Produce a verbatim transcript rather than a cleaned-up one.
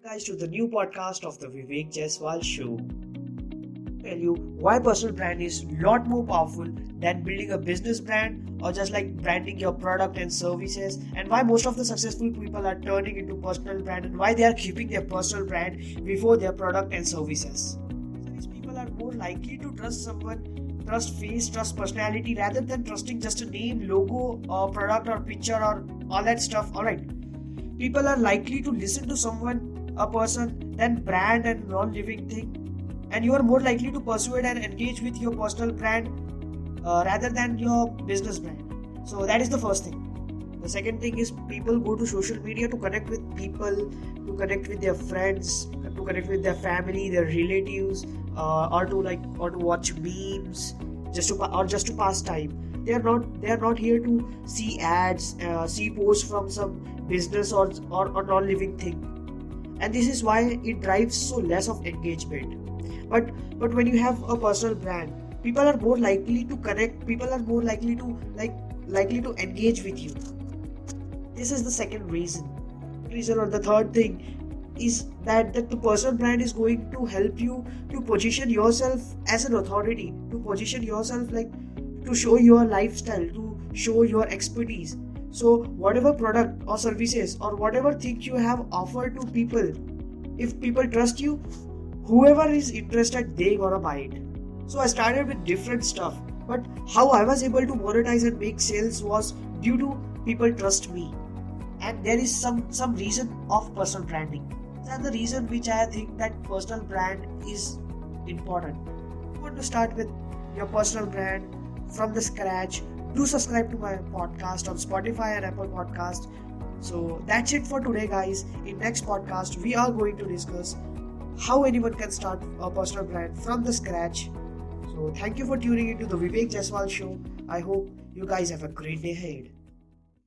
Guys, to the new podcast of the Vivek Jaiswal Show. Tell you why personal brand is a lot more powerful than building a business brand or just like branding your product and services, and why most of the successful people are turning into personal brand and why they are keeping their personal brand before their product and services. These people are more likely to trust someone, trust face, trust personality rather than trusting just a name, logo, or product or picture or all that stuff. Alright. People are likely to listen to someone, a person, than brand and non-living thing. And you are more likely to persuade and engage with your personal brand uh, rather than your business brand. So that is the first thing. The second thing is people go to social media to connect with people, to connect with their friends, to connect with their family, their relatives, uh, or to like or to watch memes, just to or just to pass time. They are not they are not here to see ads, uh, see posts from some business or or, or non-living thing. And this is why it drives so less of engagement. But but when you have a personal brand, people are more likely to connect, people are more likely to like likely to engage with you. This is the second reason. Reason or the third thing is that, that the personal brand is going to help you to position yourself as an authority, to position yourself like to show your lifestyle, to show your expertise. So whatever product or services or whatever thing you have offered to people, if people trust you, whoever is interested, they gonna buy it. So I started with different stuff, but how I was able to monetize and make sales was due to people trust me. And there is some some reason of personal branding. That's the reason which I think that personal brand is important. You want to start with your personal brand from the scratch, do subscribe to my podcast on Spotify and Apple Podcast. So that's it for today, guys. In next podcast, we are going to discuss how anyone can start a personal brand from the scratch. So thank you for tuning into the Vivek Jaiswal Show. I hope you guys have a great day ahead.